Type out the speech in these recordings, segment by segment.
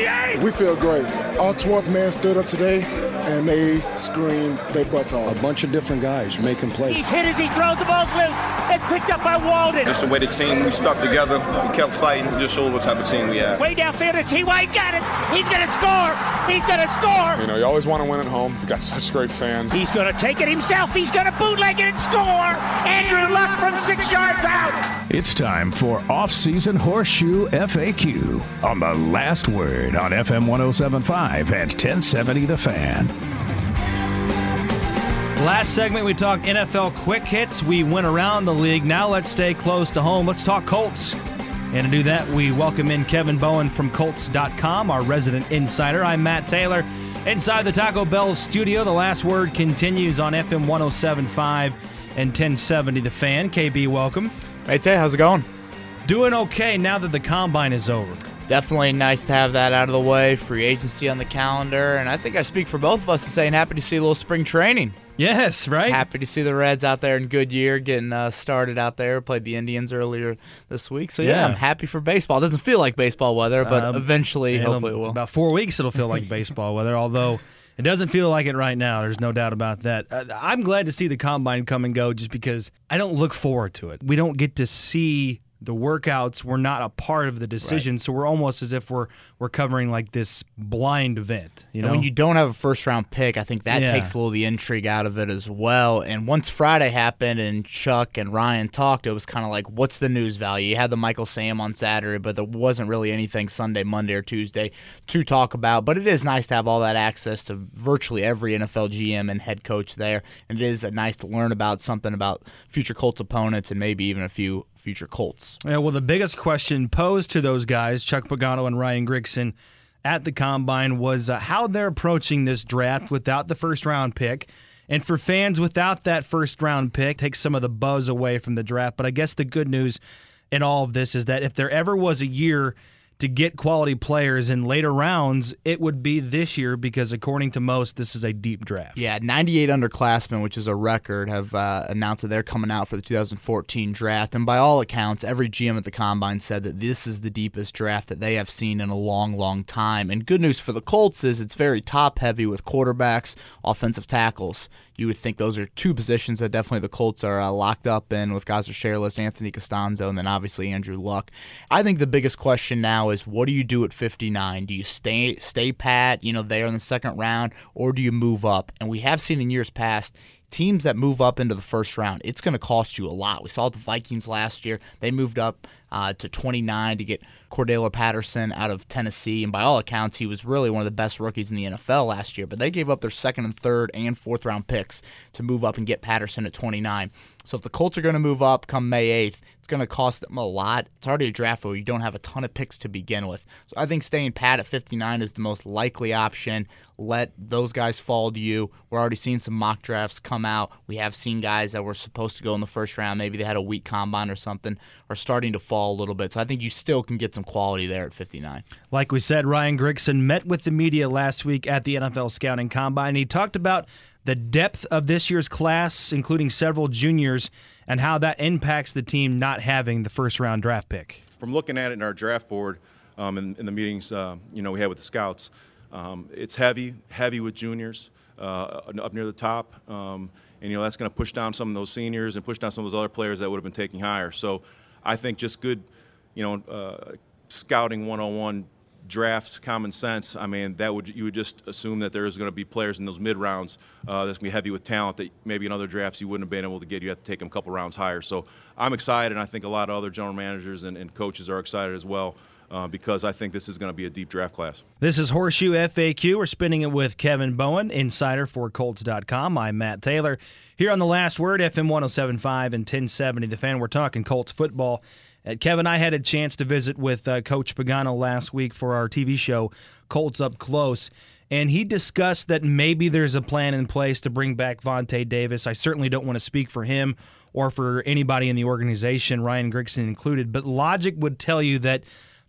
We feel great. Our 12th man stood up today, and they screamed their butts off. A bunch of different guys making plays. He's hit as he throws the ball through. It's picked up by Walden. Just the way the team, we stuck together, we kept fighting, just showed what type of team we have. Way downfield to T.Y. He's got it. He's going to score. He's going to score. You know, you always want to win at home. You've got such great fans. He's going to take it himself. He's going to bootleg it and score. Andrew Luck from 6 yards out. It's time for Off-Season Horseshoe FAQ on The Last Word on FM 107.5 and 1070 The Fan. Last segment, we talked NFL quick hits. We went around the league. Now let's stay close to home. Let's talk Colts. And to do that, we welcome in Kevin Bowen from Colts.com, our resident insider. I'm Matt Taylor. Inside the Taco Bell studio, The Last Word continues on FM 107.5 and 1070 The Fan. KB, welcome. Hey, Tay, how's it going? Doing okay now that the Combine is over. Definitely nice to have that out of the way. Free agency on the calendar. And I think I speak for both of us in saying happy to see a little spring training. Yes, right? Happy to see the Reds out there in Goodyear getting started out there. Played the Indians earlier this week. So, yeah, I'm happy for baseball. It doesn't feel like baseball weather, but eventually, hopefully it will. About 4 weeks it'll feel like baseball weather, although it doesn't feel like it right now. There's no doubt about that. I'm glad to see the Combine come and go just because I don't look forward to it. We don't get to see the workouts. We're not a part of the decision, so we're almost as if we're covering like this blind event. You know, and when you don't have a first-round pick, I think that takes a little of the intrigue out of it as well. And once Friday happened and Chuck and Ryan talked, it was kind of like, what's the news value? You had the Michael Sam on Saturday, but there wasn't really anything Sunday, Monday, or Tuesday to talk about. But it is nice to have all that access to virtually every NFL GM and head coach there, and it is nice to learn about something about future Colts opponents and maybe even a few future Colts. Yeah, well, the biggest question posed to those guys, Chuck Pagano and Ryan Grigson, at the Combine was how they're approaching this draft without the first-round pick. And for fans, without that first-round pick, takes some of the buzz away from the draft. But I guess the good news in all of this is that if there ever was a year to get quality players in later rounds, it would be this year because, according to most, this is a deep draft. Yeah, 98 underclassmen, which is a record, have announced that they're coming out for the 2014 draft. And by all accounts, every GM at the Combine said that this is the deepest draft that they have seen in a long, long time. And good news for the Colts is it's very top-heavy with quarterbacks, offensive tackles. You would think those are two positions that definitely the Colts are locked up in with Gosder Sherlist, Anthony Costanzo, and then obviously Andrew Luck. I think the biggest question now is what do you do at 59? Do you stay pat, there in the second round, or do you move up? And we have seen in years past teams that move up into the first round, it's going to cost you a lot. We saw the Vikings last year. They moved up to 29 to get Cordell Patterson out of Tennessee, and by all accounts, he was really one of the best rookies in the NFL last year, but they gave up their second and third and fourth round picks to move up and get Patterson at 29. So if the Colts are going to move up come May 8th, it's going to cost them a lot. It's already a draft where you don't have a ton of picks to begin with. So I think staying pat at 59 is the most likely option. Let those guys fall to you. We're already seeing some mock drafts come out. We have seen guys that were supposed to go in the first round, maybe they had a weak combine or something, are starting to fall a little bit. So I think you still can get some quality there at 59. Like we said, Ryan Grigson met with the media last week at the NFL Scouting Combine. He talked about the depth of this year's class, including several juniors, and how that impacts the team not having the first-round draft pick. From looking at it in our draft board in the meetings we had with the scouts, it's heavy with juniors up near the top, and that's going to push down some of those seniors and push down some of those other players that would have been taking higher. So I think just good, scouting 101 draft common sense. I mean, you would just assume that there is going to be players in those mid rounds that's going to be heavy with talent that maybe in other drafts you wouldn't have been able to get. You have to take them a couple rounds higher. So I'm excited, and I think a lot of other general managers and coaches are excited as well. Because I think this is going to be a deep draft class. This is Horseshoe FAQ. We're spinning it with Kevin Bowen, insider for Colts.com. I'm Matt Taylor. Here on The Last Word, FM 107.5 and 1070 The Fan. We're talking Colts football. Kevin, I had a chance to visit with Coach Pagano last week for our TV show, Colts Up Close, and he discussed that maybe there's a plan in place to bring back Vontae Davis. I certainly don't want to speak for him or for anybody in the organization, Ryan Grigson included, but logic would tell you that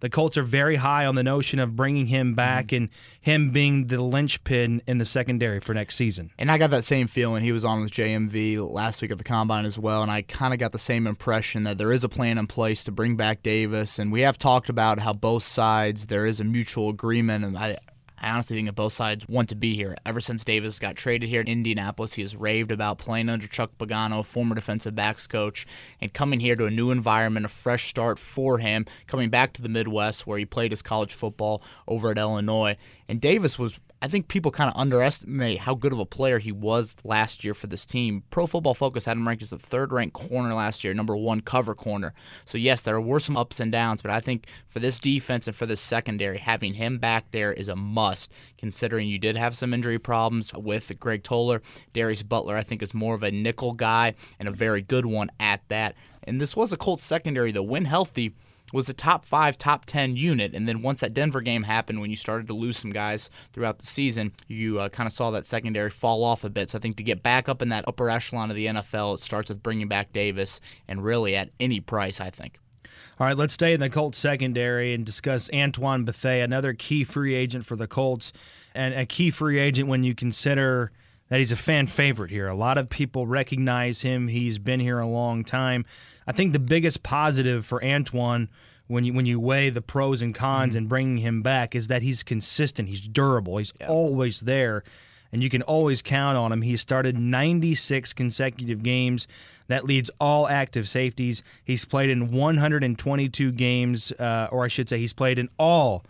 the Colts are very high on the notion of bringing him back and him being the linchpin in the secondary for next season. And I got that same feeling. He was on with JMV last week at the Combine as well, and I kind of got the same impression that there is a plan in place to bring back Davis. And we have talked about how both sides, there is a mutual agreement, and I honestly think that both sides want to be here. Ever since Davis got traded here in Indianapolis, he has raved about playing under Chuck Pagano, former defensive backs coach, and coming here to a new environment, a fresh start for him, coming back to the Midwest where he played his college football over at Illinois. And Davis was, I think people kind of underestimate how good of a player he was last year for this team. Pro Football Focus had him ranked as the third-ranked corner last year, number 1 cover corner. So, yes, there were some ups and downs, but I think for this defense and for this secondary, having him back there is a must, considering you did have some injury problems with Greg Toller. Darius Butler, I think, is more of a nickel guy and a very good one at that. And this was a Colts secondary that, when healthy, was a top 5, top 10 unit. And then once that Denver game happened, when you started to lose some guys throughout the season, you kind of saw that secondary fall off a bit. So I think to get back up in that upper echelon of the NFL, it starts with bringing back Davis, and really at any price, I think. All right, let's stay in the Colts secondary and discuss Antoine Bethea, another key free agent for the Colts, and a key free agent when you consider that he's a fan favorite here. A lot of people recognize him. He's been here a long time. I think the biggest positive for Antoine, when you weigh the pros and cons in bringing him back, is that he's consistent. He's durable. He's always there, and you can always count on him. He started 96 consecutive games. That leads all active safeties. He's played in 122 games, or I should say he's played in all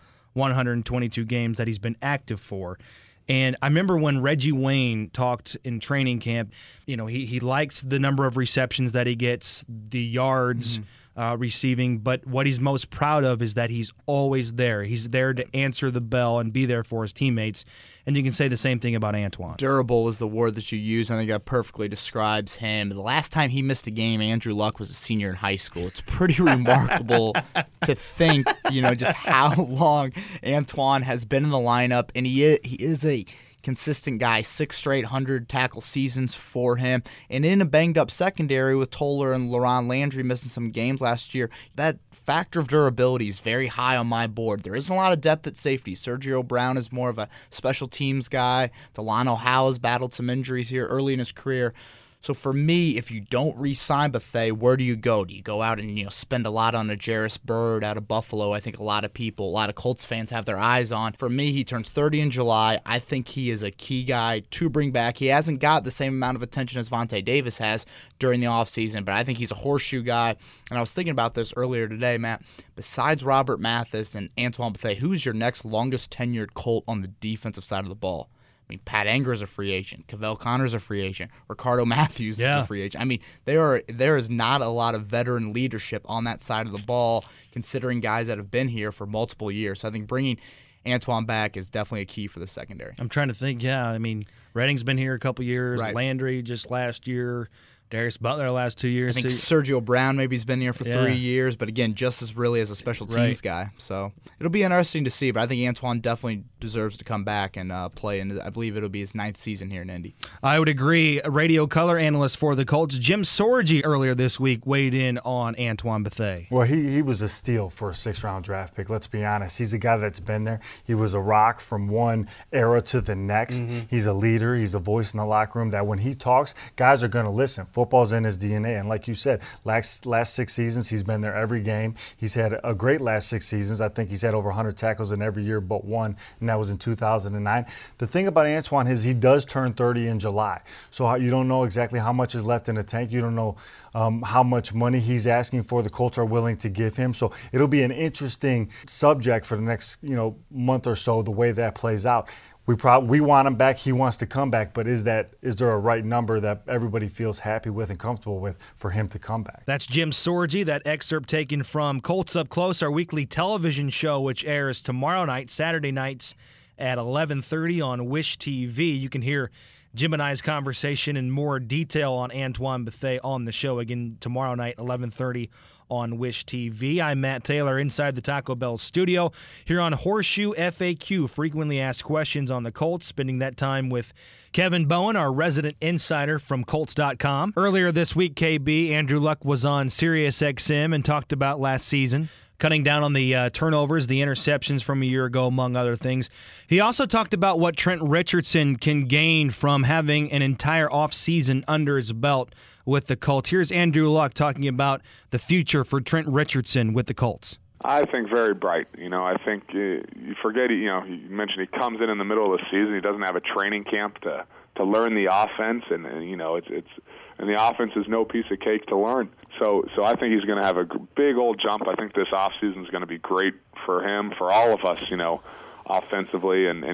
122 games that he's been active for. And I remember when Reggie Wayne talked in training camp, he likes the number of receptions that he gets, the yards receiving, but what he's most proud of is that he's always there. He's there to answer the bell and be there for his teammates. And you can say the same thing about Antoine. Durable is the word that you use. I think that perfectly describes him. The last time he missed a game, Andrew Luck was a senior in high school. It's pretty remarkable to think, just how long Antoine has been in the lineup. And he is a consistent guy, 6 straight 100-tackle seasons for him. And in a banged-up secondary with Toller and LaRon Landry missing some games last year, that factor of durability is very high on my board. There isn't a lot of depth at safety. Sergio Brown is more of a special teams guy. Delano Howe has battled some injuries here early in his career. So for me, if you don't re-sign Bethea, where do you go? Do you go out and spend a lot on a Jairus Byrd out of Buffalo? I think a lot of Colts fans have their eyes on. For me, he turns 30 in July. I think he is a key guy to bring back. He hasn't got the same amount of attention as Vontae Davis has during the offseason, but I think he's a horseshoe guy. And I was thinking about this earlier today, Matt. Besides Robert Mathis and Antoine Bethea, who's your next longest tenured Colt on the defensive side of the ball? I mean, Pat Anger's a free agent. Cavell Connor's a free agent. Ricardo Matthews is a free agent. I mean, there is not a lot of veteran leadership on that side of the ball, considering guys that have been here for multiple years. So I think bringing Antoine back is definitely a key for the secondary. I'm trying to think, I mean, Redding's been here a couple years. Right. Landry just last year. Darius Butler the last 2 years. I think Sergio Brown maybe has been here for 3 years, but again, just as really as a special teams guy. So it'll be interesting to see, but I think Antoine definitely deserves to come back and play, and I believe it'll be his 9th season here in Indy. I would agree. A radio color analyst for the Colts, Jim Sorgi, earlier this week weighed in on Antoine Bethea. Well, he was a steal for a 6th-round draft pick, let's be honest. He's a guy that's been there. He was a rock from one era to the next. He's a leader. He's a voice in the locker room that when he talks, guys are going to listen. Football's in his DNA. And like you said, last 6 seasons, he's been there every game. He's had a great last 6 seasons. I think he's had over 100 tackles in every year but one, and that was in 2009. The thing about Antoine is he does turn 30 in July. So you don't know exactly how much is left in the tank. You don't know how much money he's asking for. The Colts are willing to give him. So it'll be an interesting subject for the next month or so, the way that plays out. We want him back. He wants to come back, but is there a right number that everybody feels happy with and comfortable with for him to come back? That's Jim Sorgi. That excerpt taken from Colts Up Close, our weekly television show, which airs tomorrow night, Saturday nights at 11:30 on Wish TV. You can hear Jim and I's conversation in more detail on Antoine Bethea on the show again tomorrow night, 11:30 on Wish TV. I'm Matt Taylor inside the Taco Bell studio here on Horseshoe FAQ, frequently asked questions on the Colts, spending that time with Kevin Bowen, our resident insider from Colts.com. Earlier this week, KB, Andrew Luck was on SiriusXM and talked about last season. cutting down on the turnovers, the interceptions from a year ago, among other things. He also talked about what Trent Richardson can gain from having an entire offseason under his belt with the Colts. Here's Andrew Luck talking about the future for Trent Richardson with the Colts. I think very bright. I think you forget, you mentioned he comes in the middle of the season. He doesn't have a training camp to learn the offense, and and the offense is no piece of cake to learn. So I think he's going to have a big old jump. I think this offseason is going to be great for him, for all of us, offensively, and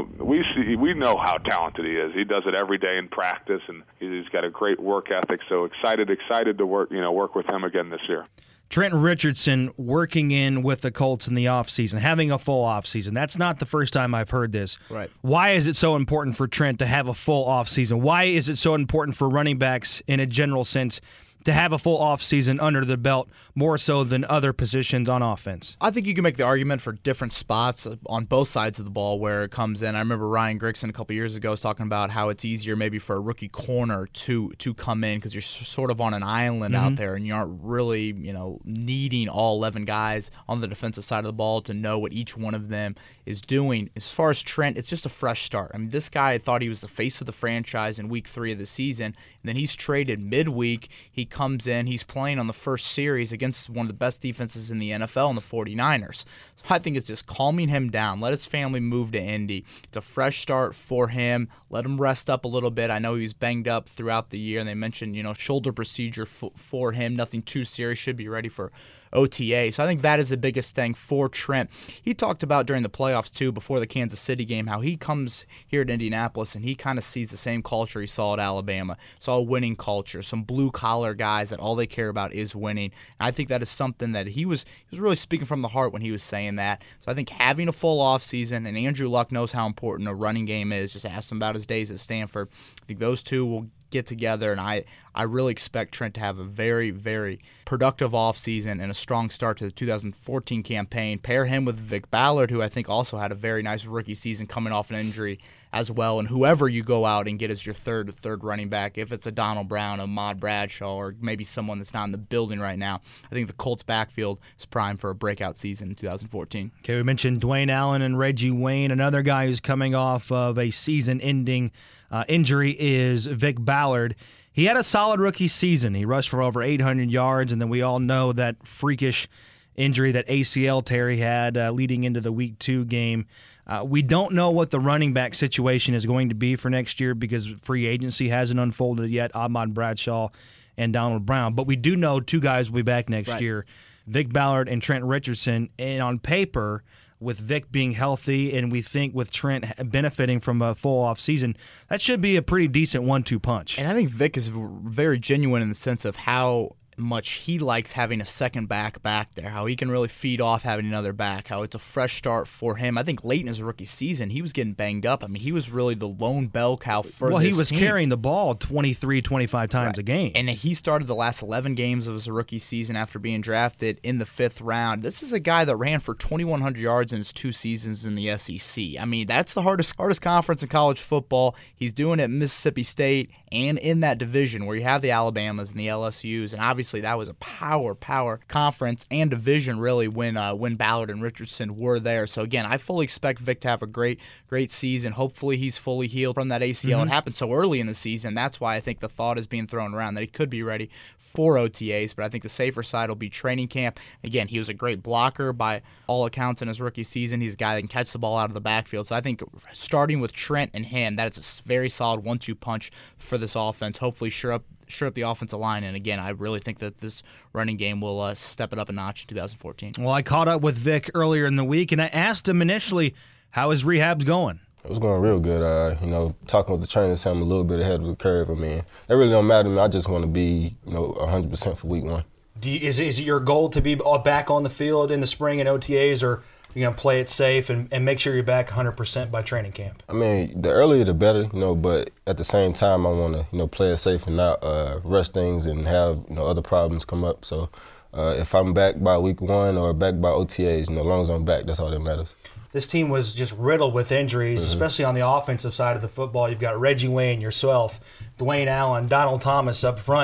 we know how talented he is. He does it every day in practice, and he's got a great work ethic. So excited to work with him again this year. Trent Richardson working in with the Colts in the offseason, having a full offseason. That's not the first time I've heard this. Right. Why is it so important for Trent to have a full offseason? Why is it so important for running backs in a general sense to have a full offseason under the belt more so than other positions on offense? I think you can make the argument for different spots on both sides of the ball where it comes in. I remember Ryan Grigson a couple years ago was talking about how it's easier maybe for a rookie corner to come in because you're sort of on an island out there and you aren't really needing all 11 guys on the defensive side of the ball to know what each one of them is doing. As far as Trent, it's just a fresh start. I mean, this guy thought he was the face of the franchise in week 3 of the season, and then he's traded midweek. He comes in, he's playing on the first series against one of the best defenses in the NFL in the 49ers. So I think it's just calming him down. Let his family move to Indy. It's a fresh start for him. Let him rest up a little bit. I know he was banged up throughout the year, and they mentioned, shoulder procedure for him. Nothing too serious. Should be ready for OTA. So I think that is the biggest thing for Trent. He talked about during the playoffs, too, before the Kansas City game, how he comes here to Indianapolis and he kind of sees the same culture he saw at Alabama. Saw a winning culture, some blue-collar guys that all they care about is winning. And I think that is something that he was really speaking from the heart when he was saying that. So I think having a full offseason, and Andrew Luck knows how important a running game is. Just ask him about his days at Stanford. I think those two will get together, and I really expect Trent to have a very, very productive offseason and a strong start to the 2014 campaign. Pair him with Vic Ballard, who I think also had a very nice rookie season coming off an injury as well. And whoever you go out and get as your third running back, if it's a Donald Brown, a Ahmad Bradshaw, or maybe someone that's not in the building right now, I think the Colts backfield is primed for a breakout season in 2014. Okay, we mentioned Dwayne Allen and Reggie Wayne. Another guy who's coming off of a season-ending injury is Vic Ballard. He had a solid rookie season. He rushed for over 800 yards, and then we all know that freakish injury that ACL tear he had leading into the Week 2 game. We don't know what the running back situation is going to be for next year because free agency hasn't unfolded yet, Ahmad Bradshaw and Donald Brown. But we do know two guys will be back next year, Vic Ballard and Trent Richardson. And on paper, with Vic being healthy and we think with Trent benefiting from a full off season, that should be a pretty decent 1-2 punch. And I think Vic is very genuine in the sense of how much he likes having a second back there, how he can really feed off having another back, how it's a fresh start for him. I think late in his rookie season, he was getting banged up. I mean, he was really the lone bell cow for this he was team. Carrying the ball 23, 25 times a game. And he started the last 11 games of his rookie season after being drafted in the 5th round. This is a guy that ran for 2,100 yards in his 2 seasons in the SEC. I mean, that's the hardest conference in college football. He's doing it at Mississippi State and in that division where you have the Alabamas and the LSUs, and obviously that was a power conference and division really when Ballard and Richardson were there. So again, I fully expect Vic to have a great season. Hopefully he's fully healed from that ACL. It happened so early in the season. That's why I think the thought is being thrown around that he could be ready for OTAs, but I think the safer side will be training camp. Again, he was a great blocker by all accounts in his rookie season. He's a guy that can catch the ball out of the backfield. So I think starting with Trent and him, that is a very solid 1-2 punch for this offense. Hopefully sure up the offensive line, and again, I really think that this running game will step it up a notch in 2014. Well, I caught up with Vic earlier in the week, and I asked him initially how his rehab's going. It was going real good. Talking with the trainer, saying I'm a little bit ahead of the curve. I mean, that really don't matter to me. I just want to be, 100% for week 1. Is it your goal to be back on the field in the spring in OTAs, or you're going to play it safe and make sure you're back 100% by training camp? I mean, the earlier the better, but at the same time, I want to, play it safe and not rush things and have, other problems come up. So if I'm back by week 1 or back by OTAs, as long as I'm back, that's all that matters. This team was just riddled with injuries, especially on the offensive side of the football. You've got Reggie Wayne, yourself, Dwayne Allen, Donald Thomas up front.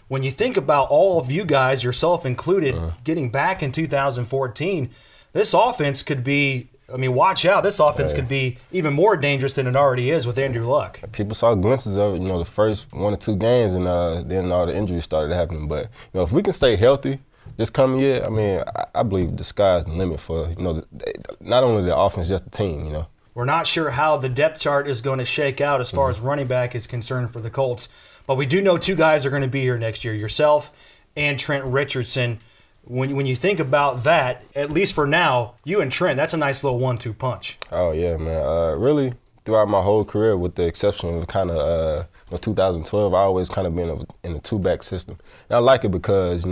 when you think about all of you guys, yourself included, getting back in 2014, this offense could be, watch out. This offense could be even more dangerous than it already is with Andrew Luck. People saw glimpses of it, the first 1 or 2 games, and then all the injuries started happening. But, if we can stay healthy this coming year, I believe the sky's the limit for, not only the offense, just the team, We're not sure how the depth chart is going to shake out as far as running back is concerned for the Colts. But we do know 2 guys are going to be here next year, yourself and Trent Richardson. When you think about that, at least for now, you and Trent, that's a nice little 1-2 punch. Oh, yeah, man. Really, throughout my whole career, with the exception of kind of 2012, I always kind of been in a 2-back system. And I like it because,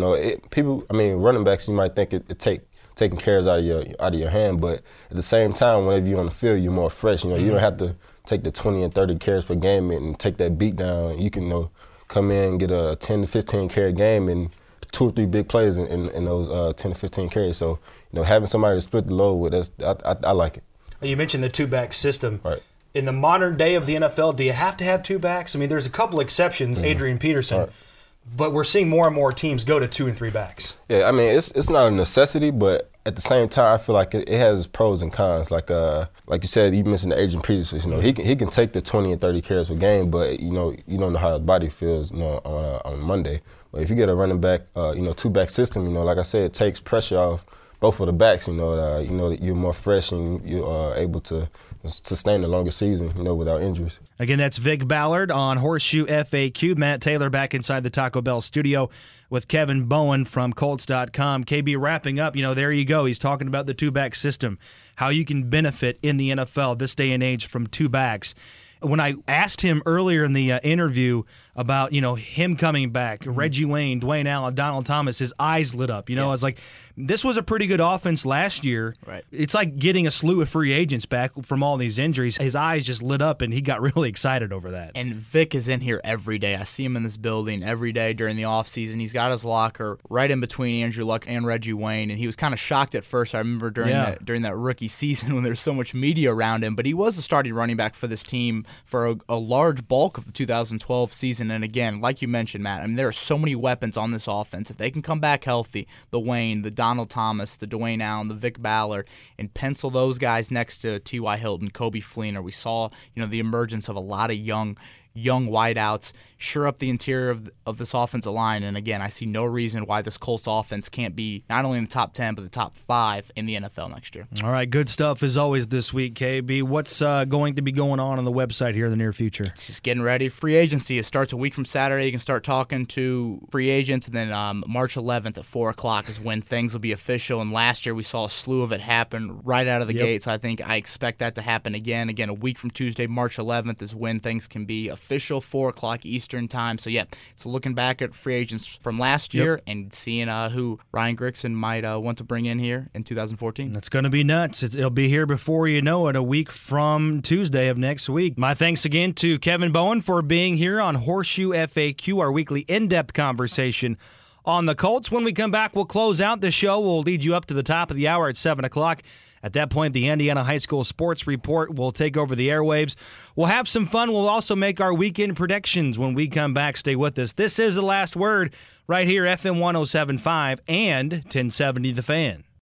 running backs, you might think it taking carries out of your hand, but at the same time, whenever you're on the field, you're more fresh. You don't have to take the 20 and 30 carries per game and take that beat down. You can come in and get a 10 to 15 carry game and 2 or 3 big plays in those 10 to 15 carries. So having somebody to split the load with us, I like it. You mentioned the 2-back system. Right. In the modern day of the NFL, do you have to have 2 backs? There's a couple exceptions, Adrian Peterson. Right. But we're seeing more and more teams go to 2 and 3 backs. Yeah, it's not a necessity, but at the same time, I feel like it has its pros and cons. Like you said, you mentioned Adrian Peterson. He can take the 20 and 30 carries per game, but you don't know how his body feels on Monday. But if you get a running back, 2-back system, like I said, it takes pressure off both of the backs. That you're more fresh and you're able to sustain a longer season, without injuries. Again, that's Vic Ballard on Horseshoe FAQ. Matt Taylor back inside the Taco Bell studio with Kevin Bowen from Colts.com. KB wrapping up, there you go. He's talking about the 2-back system, how you can benefit in the NFL this day and age from 2 backs. When I asked him earlier in the interview about, him coming back, Reggie Wayne, Dwayne Allen, Donald Thomas, his eyes lit up. I was like, this was a pretty good offense last year. Right. It's like getting a slew of free agents back from all these injuries. His eyes just lit up, and he got really excited over that. And Vic is in here every day. I see him in this building every day during the offseason. He's got his locker right in between Andrew Luck and Reggie Wayne, and he was kind of shocked at first. I remember during that rookie season when there was so much media around him, but he was the starting running back for this team for a large bulk of the 2012 season. And again, like you mentioned, Matt, there are so many weapons on this offense. If they can come back healthy, the Wayne, the Donald Thomas, the Dwayne Allen, the Vic Ballard, and pencil those guys next to T.Y. Hilton, Kobe Fleener, we saw the emergence of a lot of young wideouts, sure up the interior of this offensive line. And again, I see no reason why this Colts offense can't be not only in the top 10, but the top 5 in the NFL next year. All right, good stuff as always this week, KB. What's going to be going on the website here in the near future? It's just getting ready. Free agency. It starts a week from Saturday. You can start talking to free agents, and then March 11th at 4 o'clock is when things will be official. And last year we saw a slew of it happen right out of the gate, so I expect that to happen again. Again, a week from Tuesday, March 11th is when things can be official, 4 o'clock Eastern time. So, so looking back at free agents from last year and seeing who Ryan Grigson might want to bring in here in 2014. That's going to be nuts. It'll be here before you know it, a week from Tuesday of next week. My thanks again to Kevin Bowen for being here on Horseshoe FAQ, our weekly in-depth conversation on the Colts. When we come back, we'll close out the show. We'll lead you up to the top of the hour at 7 o'clock. At that point, the Indiana High School Sports Report will take over the airwaves. We'll have some fun. We'll also make our weekend predictions when we come back. Stay with us. This is The Last Word right here, FM 107.5 and 1070 The Fan.